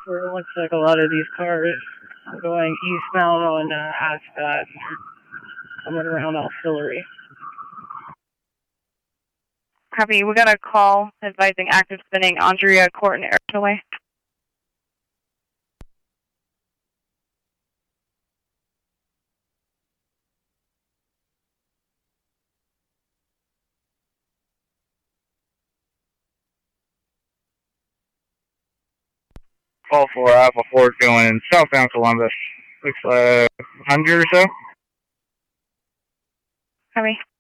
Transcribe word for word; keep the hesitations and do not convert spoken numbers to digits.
for it looks like a lot of these cars going eastbound on uh, Ascot, coming around Auxiliary. Copy. We got a call advising active spinning Andrea Court and Ayrton Way. Call for Alpha Ford going southbound Columbus. Looks like one hundred or so. Copy.